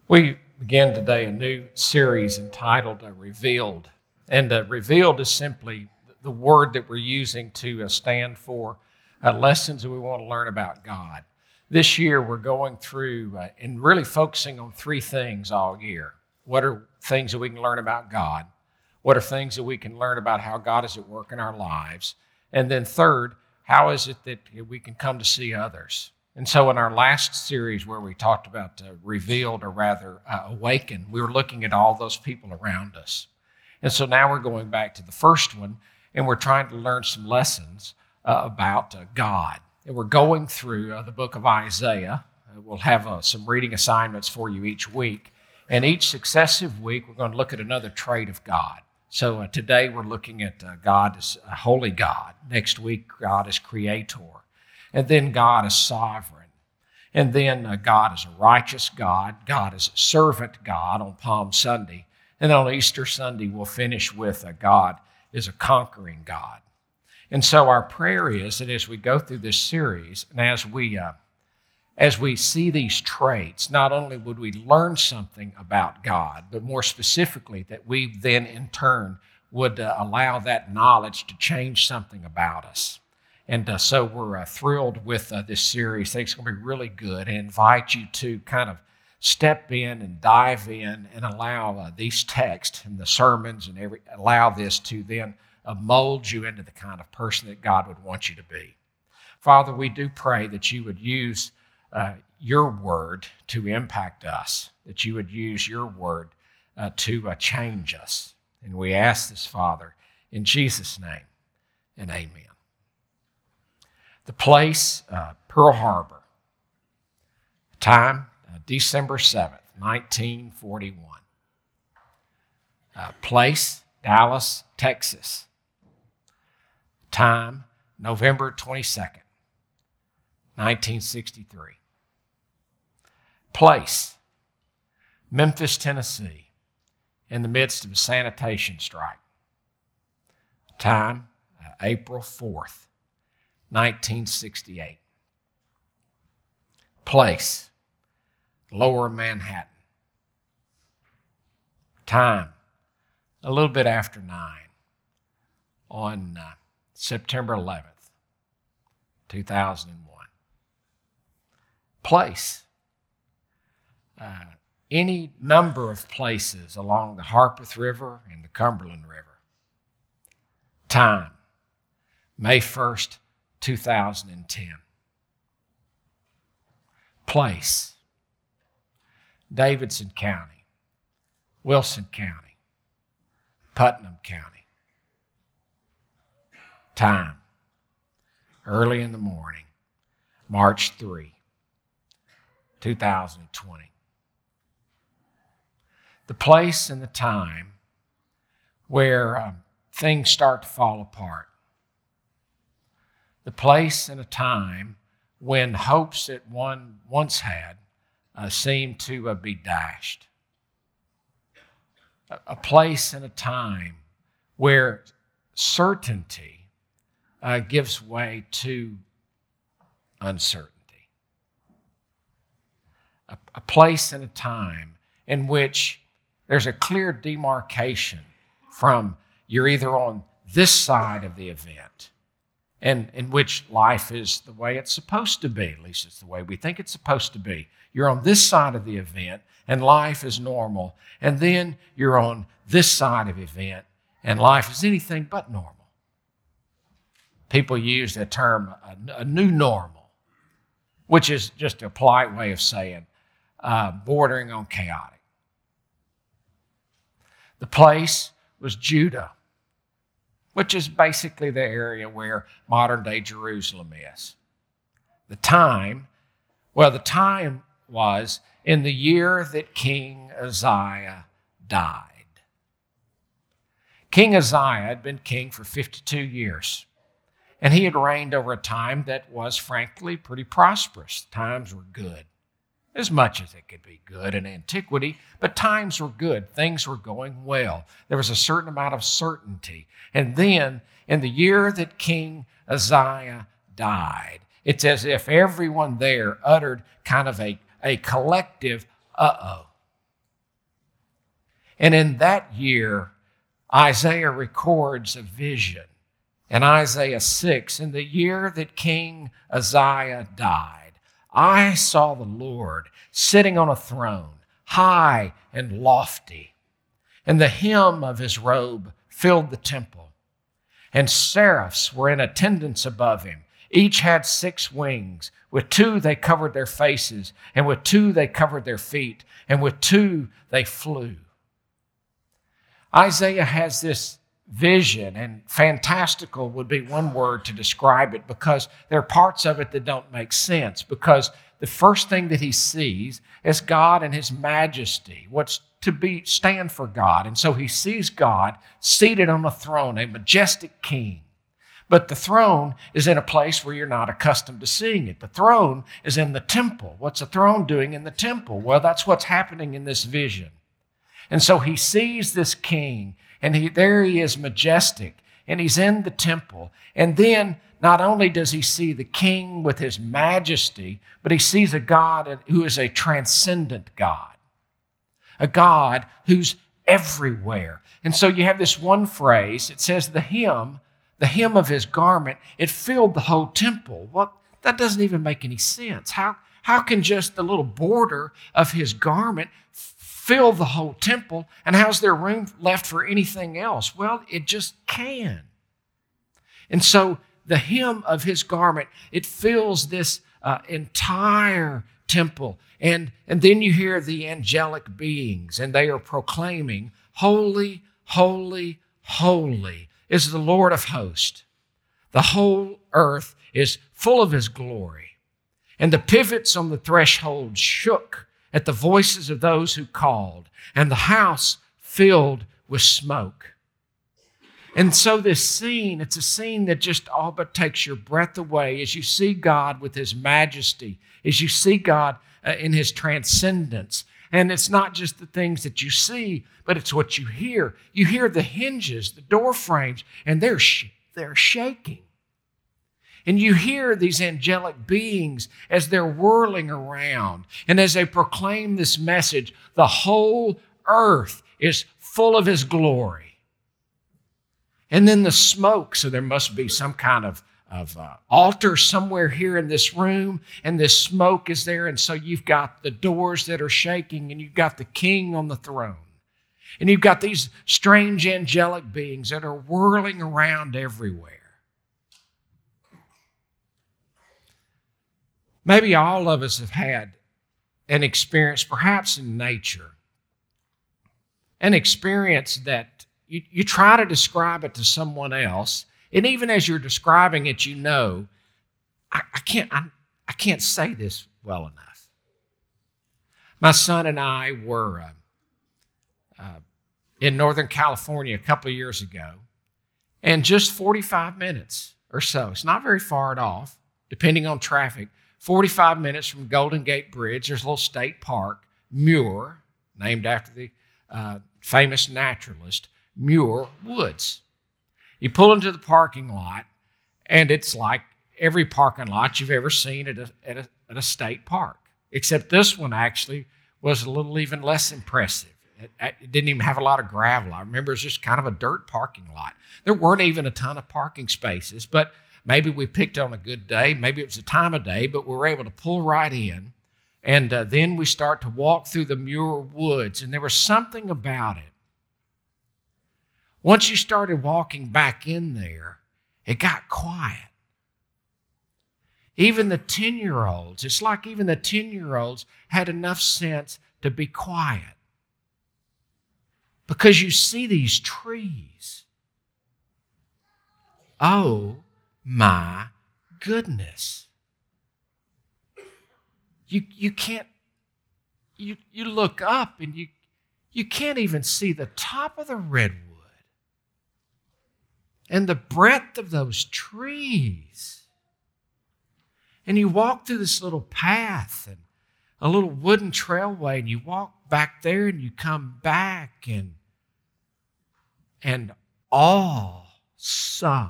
We begin today a new series entitled Revealed. And revealed is simply the word that we're using to stand for lessons that we want to learn about God. This year we're going through and really focusing on three things all year. What are things that we can learn about God? What are things that we can learn about how God is at work in our lives? And then third, how is it that we can come to see others? And so in our last series where we talked about revealed, or rather awakened, we were looking at all those people around us. And so now we're going back to the first one, and we're trying to learn some lessons about God. And we're going through the book of Isaiah. We'll have some reading assignments for you each week. And each successive week, we're going to look at another trait of God. So today we're looking at God as a holy God. Next week, God as creator. And then God is sovereign. And then God is a righteous God. God is a servant God on Palm Sunday. And then on Easter Sunday, we'll finish with God is a conquering God. And so our prayer is that as we go through this series, and as we see these traits, not only would we learn something about God, but more specifically that we then in turn would allow that knowledge to change something about us. And so we're thrilled with this series. I think it's going to be really good. I invite you to kind of step in and dive in and allow these texts and the sermons and allow this to then mold you into the kind of person that God would want you to be. Father, we do pray that you would use your word to impact us, that you would use your word to change us. And we ask this, Father, in Jesus' name, and amen. The place, Pearl Harbor. Time, December 7th, 1941. Place, Dallas, Texas. Time, November 22nd, 1963. Place, Memphis, Tennessee, in the midst of a sanitation strike. Time, April 4th, 1968. Place, Lower Manhattan. Time, a little bit after 9 on September 11th, 2001. Place, any number of places along the Harpeth River and the Cumberland River. Time, May 1st, 2010. Place, Davidson County, Wilson County, Putnam County. Time, early in the morning, March 3, 2020. The place and the time where things start to fall apart. The place and a time when hopes that one once had seem to be dashed. A place and a time where certainty gives way to uncertainty. A place and a time in which there's a clear demarcation from you're either on this side of the event, and in which life is the way it's supposed to be, at least it's the way we think it's supposed to be. You're on this side of the event, and life is normal. And then you're on this side of the event, and life is anything but normal. People use the term a new normal, which is just a polite way of saying bordering on chaotic. The place was Judah, which is basically the area where modern-day Jerusalem is. The time was in the year that King Uzziah died. King Uzziah had been king for 52 years, and he had reigned over a time that was, frankly, pretty prosperous. Times were good, as much as it could be good in antiquity, but times were good. Things were going well. There was a certain amount of certainty. And then, in the year that King Uzziah died, it's as if everyone there uttered kind of a collective, uh-oh. And in that year, Isaiah records a vision. In Isaiah 6, in the year that King Uzziah died, I saw the Lord sitting on a throne, high and lofty, and the hem of his robe filled the temple. And seraphs were in attendance above him. Each had 6 wings. With 2 they covered their faces, and with 2 they covered their feet, and with 2 they flew. Isaiah has this vision, and fantastical would be one word to describe it, because there are parts of it that don't make sense, because the first thing that he sees is God and his majesty, what's to stand for God. And so he sees God seated on a throne, a majestic king. But the throne is in a place where you're not accustomed to seeing it. The throne is in the temple. What's a throne doing in the temple? Well, that's what's happening in this vision. And so he sees this king, and there he is majestic, and he's in the temple. And then not only does he see the king with his majesty, but he sees a God who is a transcendent God, a God who's everywhere. And so you have this one phrase, it says the hem of his garment, it filled the whole temple. Well, that doesn't even make any sense. How can just the little border of his garment fill the whole temple, and how's there room left for anything else? Well, it just can. And so the hem of his garment, it fills this entire temple. And then you hear the angelic beings, and they are proclaiming, "Holy, holy, holy is the Lord of hosts. The whole earth is full of his glory." And the pivots on the threshold shook at the voices of those who called, and the house filled with smoke. And so this scene, it's a scene that just all but takes your breath away as you see God with his majesty, as you see God in his transcendence. And it's not just the things that you see, but it's what you hear. You hear the hinges, the door frames, and they're shaking. And you hear these angelic beings as they're whirling around. And as they proclaim this message, the whole earth is full of his glory. And then the smoke, so there must be some kind of altar somewhere here in this room, and this smoke is there. And so you've got the doors that are shaking, and you've got the king on the throne. And you've got these strange angelic beings that are whirling around everywhere. Maybe all of us have had an experience, perhaps in nature, an experience that you try to describe it to someone else, and even as you're describing it, you know, I can't say this well enough. My son and I were in Northern California a couple of years ago, and just 45 minutes or so, it's not very far at all, depending on traffic, 45 minutes from Golden Gate Bridge, there's a little state park, Muir, named after the famous naturalist, Muir Woods. You pull into the parking lot, and it's like every parking lot you've ever seen at a state park, except this one actually was a little even less impressive. It didn't even have a lot of gravel. I remember it was just kind of a dirt parking lot. There weren't even a ton of parking spaces, but maybe we picked on a good day. Maybe it was the time of day, but we were able to pull right in. And then we start to walk through the Muir Woods, and there was something about it. Once you started walking back in there, it got quiet. Even the 10-year-olds, it's like even the 10-year-olds had enough sense to be quiet. Because you see these trees. Oh, my goodness. You can't, you look up and you can't even see the top of the redwood and the breadth of those trees. And you walk through this little path and a little wooden trailway, and you walk back there and you come back, and awesome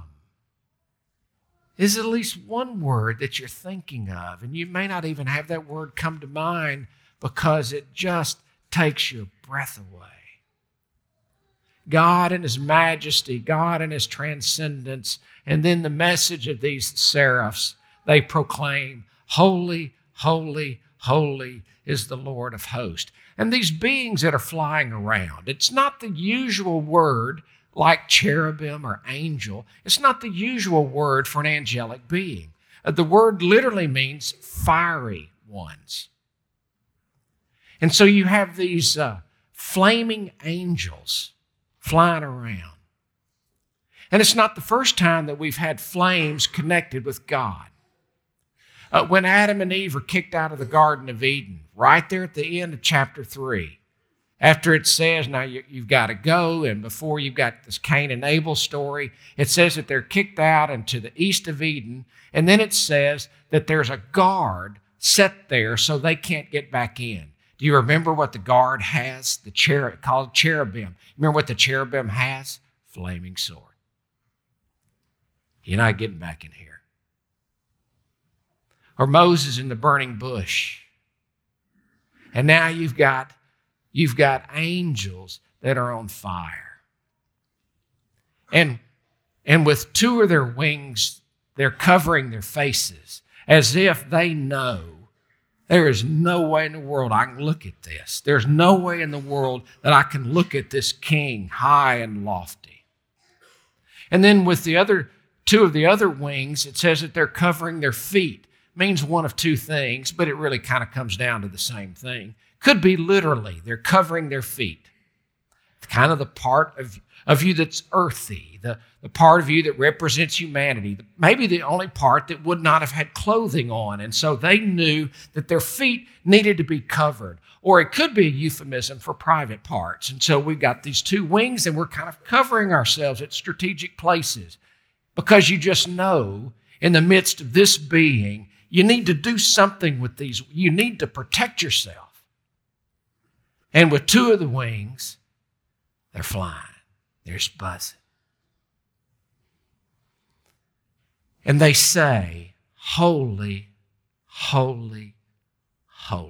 is at least one word that you're thinking of. And you may not even have that word come to mind because it just takes your breath away. God in His majesty, God in His transcendence. And then the message of these seraphs, they proclaim, holy, holy, holy is the Lord of hosts. And these beings that are flying around, it's not the usual word like cherubim or angel. It's not the usual word for an angelic being. The word literally means fiery ones. And so you have these flaming angels flying around. And it's not the first time that we've had flames connected with God. When Adam and Eve were kicked out of the Garden of Eden, right there at the end of chapter 3, after it says, now you've got to go, and before you've got this Cain and Abel story, it says that they're kicked out into the east of Eden, and then it says that there's a guard set there so they can't get back in. Do you remember what the guard has? Called cherubim. Remember what the cherubim has? Flaming sword. You're not getting back in here. Or Moses in the burning bush. And now you've got angels that are on fire. And with two of their wings, they're covering their faces as if they know there is no way in the world I can look at this. There's no way in the world that I can look at this king high and lofty. And then with the two of the other wings, it says that they're covering their feet. Means one of two things, but it really kind of comes down to the same thing. Could be literally, they're covering their feet. It's kind of the part of you that's earthy, the part of you that represents humanity, maybe the only part that would not have had clothing on. And so they knew that their feet needed to be covered. Or it could be a euphemism for private parts. And so we've got these two wings and we're kind of covering ourselves at strategic places because you just know in the midst of this being, you need to do something with these. You need to protect yourself. And with two of the wings, they're flying. They're buzzing. And they say, holy, holy, holy.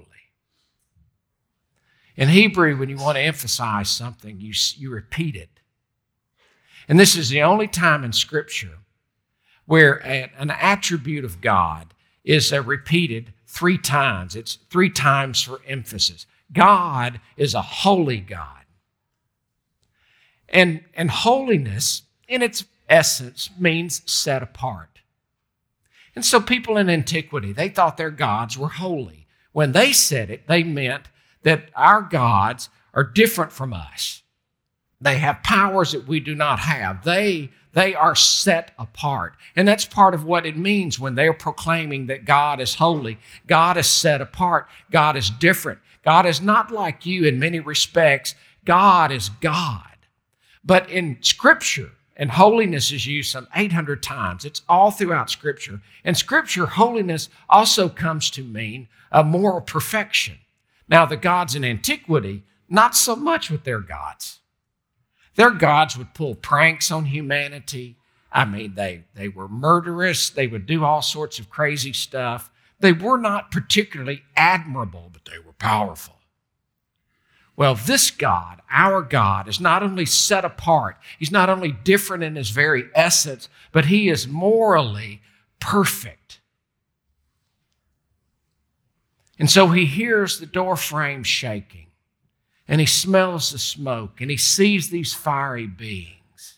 In Hebrew, when you want to emphasize something, you repeat it. And this is the only time in Scripture where an attribute of God is repeated 3 times. It's 3 times for emphasis. God is a holy God. And holiness, in its essence, means set apart. And so people in antiquity, they thought their gods were holy. When they said it, they meant that our gods are different from us. They have powers that we do not have. They are set apart. And that's part of what it means when they're proclaiming that God is holy. God is set apart. God is different. God is not like you in many respects. God is God. But in Scripture, and holiness is used some 800 times. It's all throughout Scripture. In Scripture, holiness also comes to mean a moral perfection. Now, the gods in antiquity, not so much with their gods. Their gods would pull pranks on humanity. I mean, they were murderous. They would do all sorts of crazy stuff. They were not particularly admirable, but they were powerful. Well, this God, our God, is not only set apart, He's not only different in His very essence, but He is morally perfect. And so He hears the door frame shaking, and He smells the smoke, and He sees these fiery beings.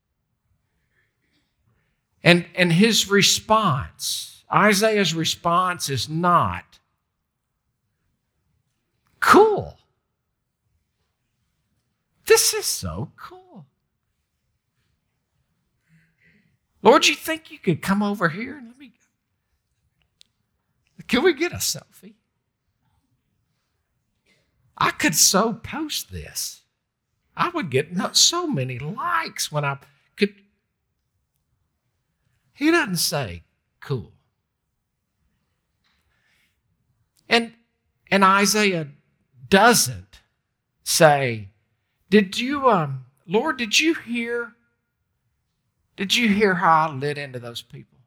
And His response, Isaiah's response, is not cool. This is so cool. Lord, you think you could come over here and can we get a selfie? I could so post this. I would get so many likes when I could. He doesn't say cool. And Isaiah doesn't say, Lord, did you hear how I lit into those people?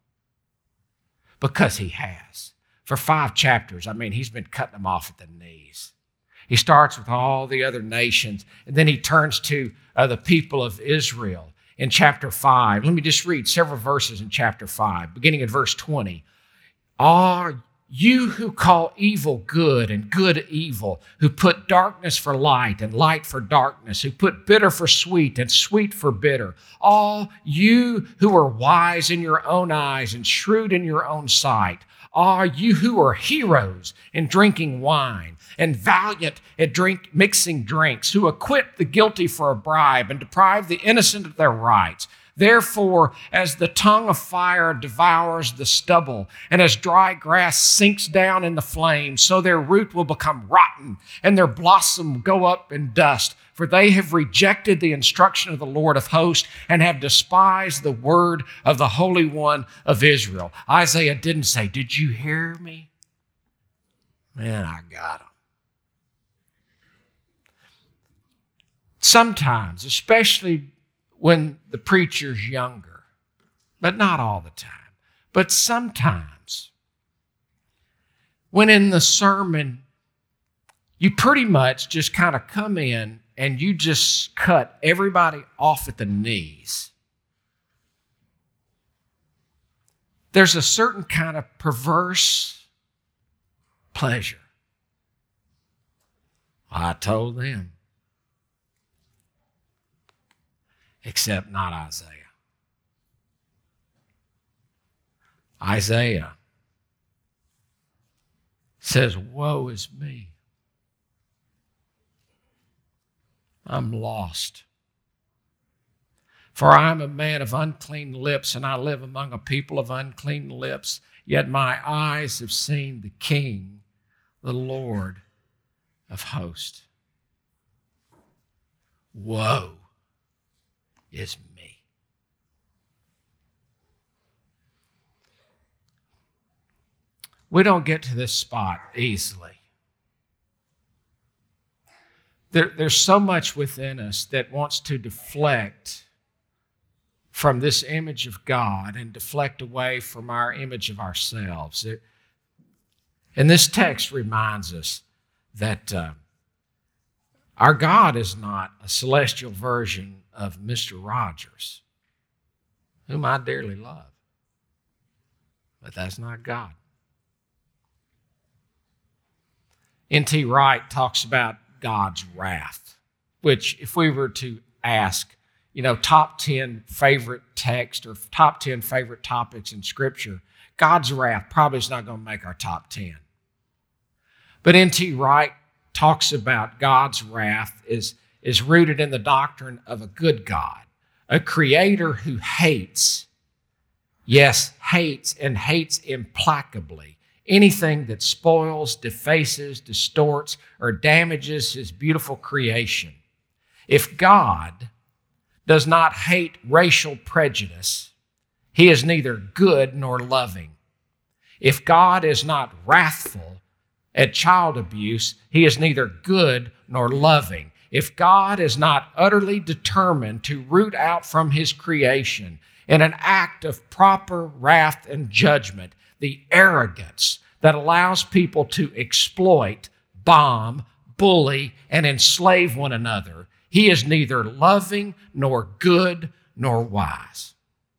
Because He has. For 5 chapters, He's been cutting them off at the knees. He starts with all the other nations, and then he turns to the people of Israel in chapter 5. Let me just read several verses in chapter 5, beginning at verse 20. Are you who call evil good and good evil, who put darkness for light and light for darkness, who put bitter for sweet and sweet for bitter, all you who are wise in your own eyes and shrewd in your own sight, are you who are heroes in drinking wine and valiant at mixing drinks, who acquit the guilty for a bribe and deprive the innocent of their rights. Therefore, as the tongue of fire devours the stubble, and as dry grass sinks down in the flame, so their root will become rotten, and their blossom go up in dust. For they have rejected the instruction of the Lord of hosts, and have despised the word of the Holy One of Israel. Isaiah didn't say, "Did you hear me?" Man, I got him. Sometimes, especially when the preacher's younger, but not all the time, but sometimes when in the sermon you pretty much just kind of come in and you just cut everybody off at the knees, there's a certain kind of perverse pleasure. I told them. Except not Isaiah. Isaiah says, "Woe is me. I'm lost. For I am a man of unclean lips, and I live among a people of unclean lips. Yet my eyes have seen the King, the Lord of hosts." Woe is me. We don't get to this spot easily. There's so much within us that wants to deflect from this image of God and deflect away from our image of ourselves. And this text reminds us that our God is not a celestial version of Mr. Rogers, whom I dearly love. But that's not God. N.T. Wright talks about God's wrath, which if we were to ask, top 10 favorite text or top 10 favorite topics in Scripture, God's wrath probably is not going to make our top 10. But N.T. Wright talks about God's wrath is rooted in the doctrine of a good God, a creator who hates implacably anything that spoils, defaces, distorts, or damages his beautiful creation. If God does not hate racial prejudice, he is neither good nor loving. If God is not wrathful at child abuse, he is neither good nor loving. If God is not utterly determined to root out from his creation in an act of proper wrath and judgment the arrogance that allows people to exploit, bomb, bully, and enslave one another, he is neither loving nor good nor wise.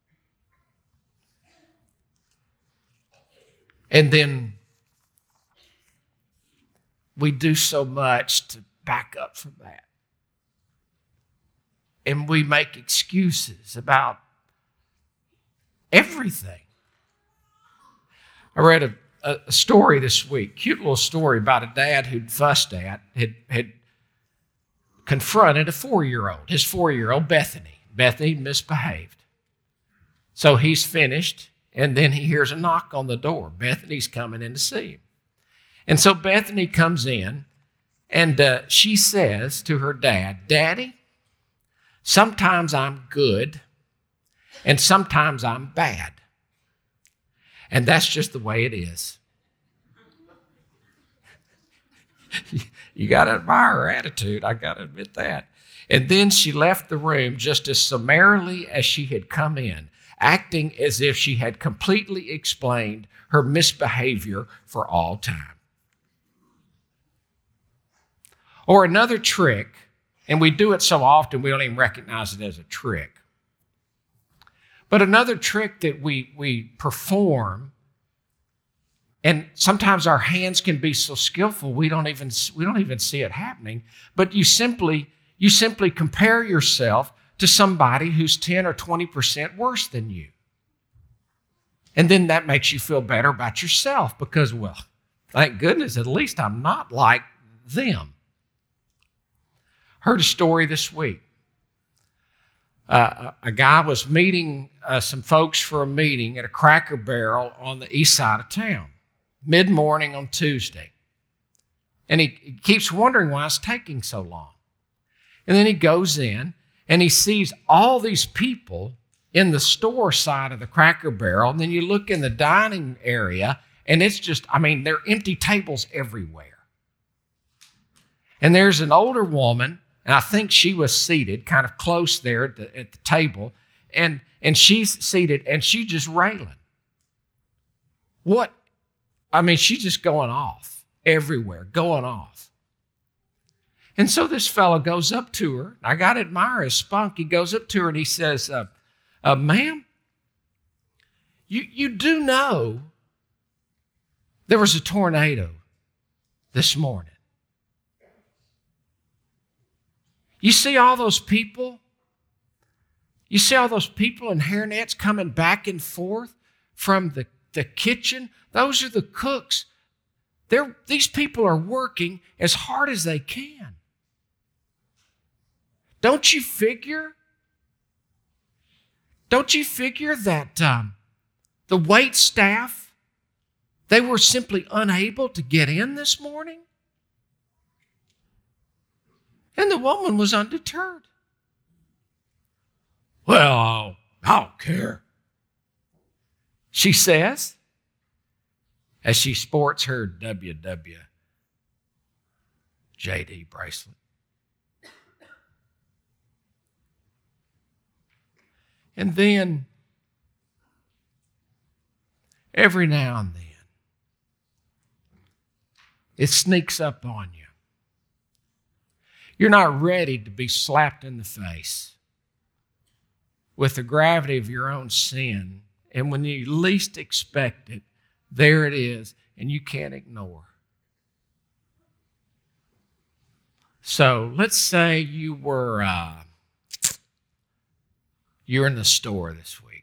And then we do so much to back up from that. And we make excuses about everything. I read a story this week, cute little story about a dad who'd fussed at, had confronted a 4-year-old, his 4-year-old Bethany. Bethany misbehaved. So he's finished, and then he hears a knock on the door. Bethany's coming in to see him. And so Bethany comes in, and she says to her dad, "Daddy, sometimes I'm good, and sometimes I'm bad. And that's just the way it is." You got to admire her attitude, I got to admit that. And then she left the room just as summarily as she had come in, acting as if she had completely explained her misbehavior for all time. Or another trick, and we do it so often we don't even recognize it as a trick. But another trick that we perform, and sometimes our hands can be so skillful we don't even see it happening, but you simply compare yourself to somebody who's 10 or 20% worse than you. And then that makes you feel better about yourself because, well, thank goodness, at least I'm not like them. Heard a story this week. A guy was meeting some folks for a meeting at a Cracker Barrel on the east side of town, mid-morning on Tuesday. And he keeps wondering why it's taking so long. And then he goes in and he sees all these people in the store side of the Cracker Barrel. And then you look in the dining area and it's just, there are empty tables everywhere. And there's an older woman, and I think she was seated kind of close there at the table, and she's seated and she's just railing. She's just going off everywhere, going off. And so this fellow goes up to her. I got to admire his spunk. He goes up to her and he says, ma'am, you do know there was a tornado this morning. You see all those people? You see all those people in hairnets coming back and forth from the kitchen? Those are the cooks. These people are working as hard as they can. Don't you figure that the wait staff, they were simply unable to get in this morning? And the woman was undeterred. Well, I don't care, she says, as she sports her WWJD bracelet. And then, every now and then, it sneaks up on you. You're not ready to be slapped in the face with the gravity of your own sin. And when you least expect it, there it is, and you can't ignore. So let's say you're in the store this week,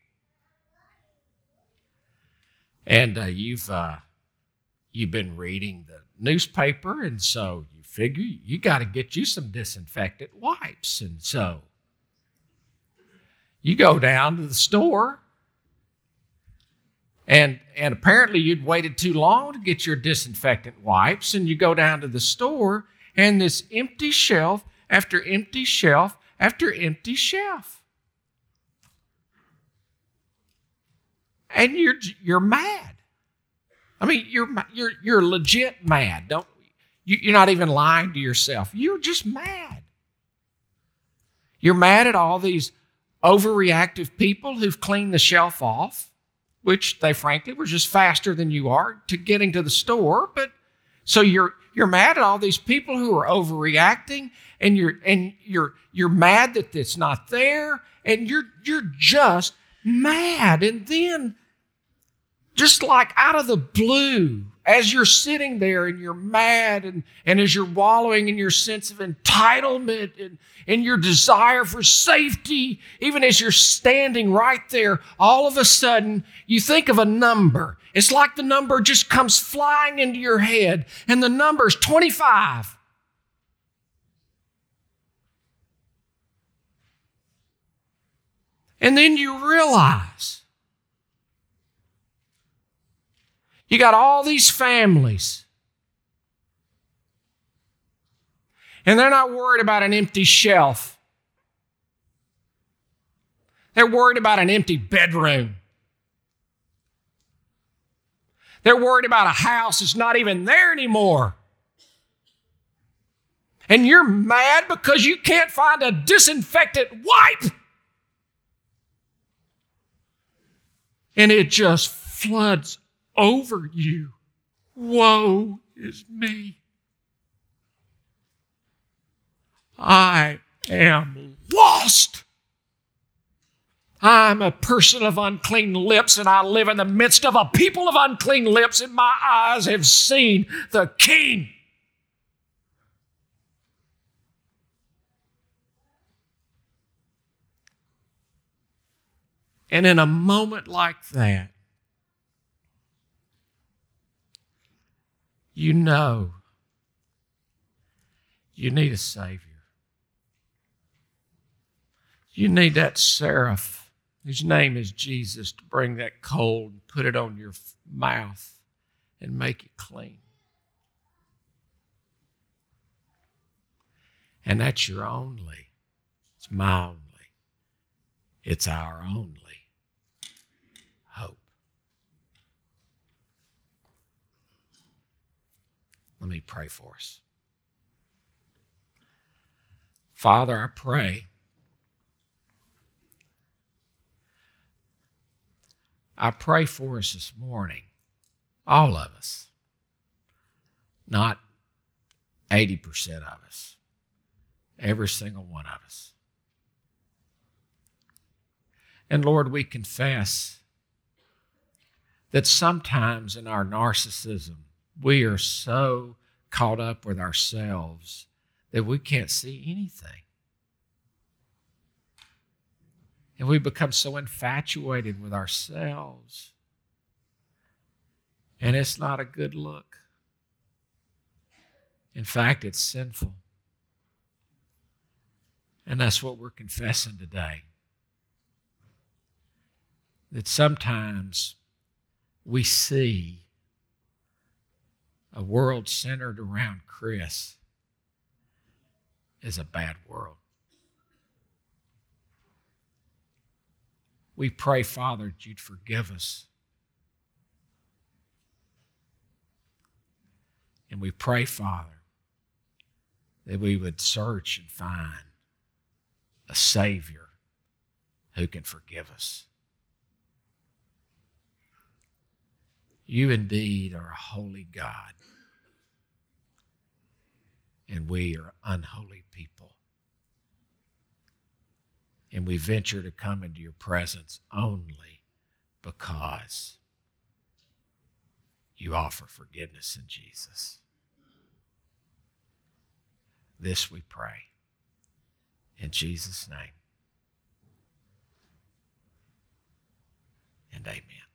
and you've been reading the newspaper, and so you figure you got to get you some disinfectant wipes, and so you go down to the store, and apparently you'd waited too long to get your disinfectant wipes, and you go down to the store, and this empty shelf after empty shelf after empty shelf. And you're mad. You're legit mad. You're not even lying to yourself. You're just mad. You're mad at all these overreactive people who've cleaned the shelf off, which they frankly were just faster than you are to getting to the store. But so you're mad at all these people who are overreacting, and you're mad that it's not there, and you're just mad. And then, just like out of the blue, as you're sitting there and you're mad, and as you're wallowing in your sense of entitlement and your desire for safety, even as you're standing right there, all of a sudden you think of a number. It's like the number just comes flying into your head, and the number is 25. And then you realize you got all these families, and they're not worried about an empty shelf. They're worried about an empty bedroom. They're worried about a house that's not even there anymore. And you're mad because you can't find a disinfectant wipe. And it just floods over you. Woe is me. I am lost. I'm a person of unclean lips, and I live in the midst of a people of unclean lips, and my eyes have seen the King. And in a moment like that, you know you need a Savior. You need that seraph whose name is Jesus to bring that coal and put it on your mouth and make it clean. And that's your only. It's my only. It's our only hope. Let me pray for us. Father, I pray for us this morning, all of us, not 80% of us, every single one of us. And Lord, we confess that sometimes in our narcissism, we are so caught up with ourselves that we can't see anything. And we become so infatuated with ourselves. And it's not a good look. In fact, it's sinful. And that's what we're confessing today. That sometimes we see a world centered around Chris as a bad world. We pray, Father, that you'd forgive us. And we pray, Father, that we would search and find a Savior who can forgive us. You indeed are a holy God, and we are unholy people. And we venture to come into your presence only because you offer forgiveness in Jesus. This we pray in Jesus' name. And amen.